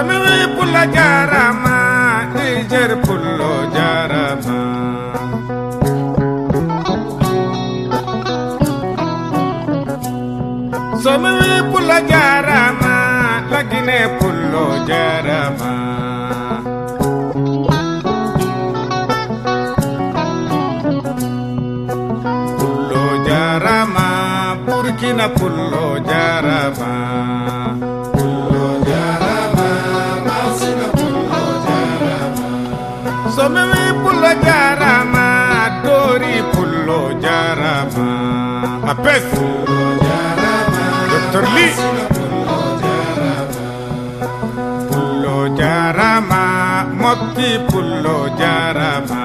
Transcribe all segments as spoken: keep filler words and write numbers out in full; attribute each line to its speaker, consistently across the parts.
Speaker 1: somi pulla jarama Niger pullo jarama somi pulla jarama la Guinée pullo jarama pullo jarama Burkina pullo jarama somi pullo jarama Dori pullo jarama apes Docteur Ly pullo jarama Mopti pullo jarama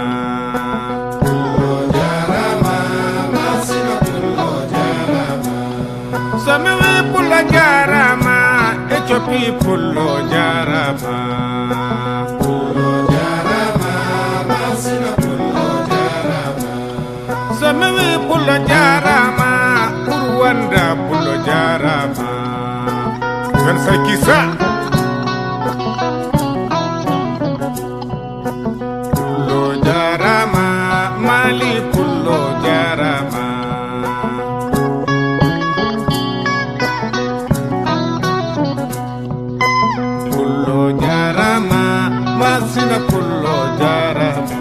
Speaker 1: somi pullo jarama Ethiopie pullo jarama somi pullo jarama Rwanda pullo jarama Gan Sakisa pullo jarama Mali pullo jarama pullo jarama Masina pullo jarama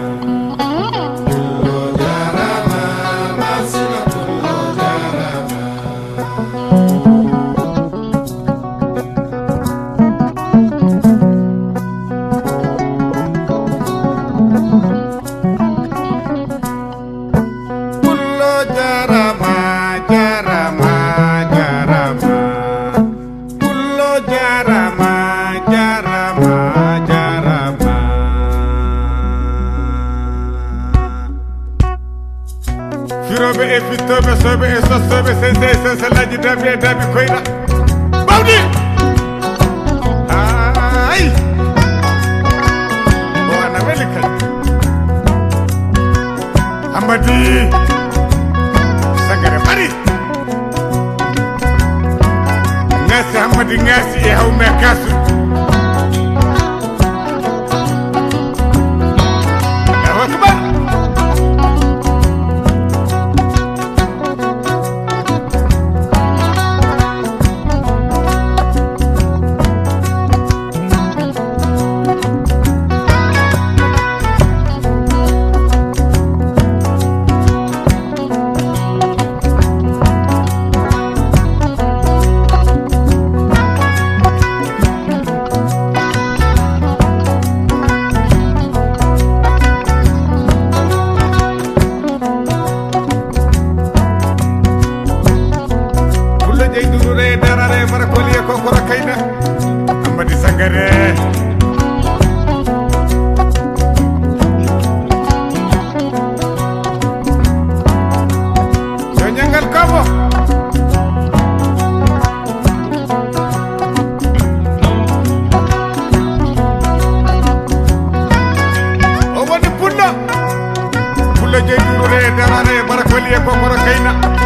Speaker 1: Firobe e fittobe sobe e sossobe sense sensalaji dabi e dabi koyna bawdi ay wana welika Amadi Sangare mari ngasi Amadi ngasi e hawme kasu Amadi Sangare Sonyangal Kabo Owani Punda Pula Jeydure Darare Barakoli Kokoro Kaina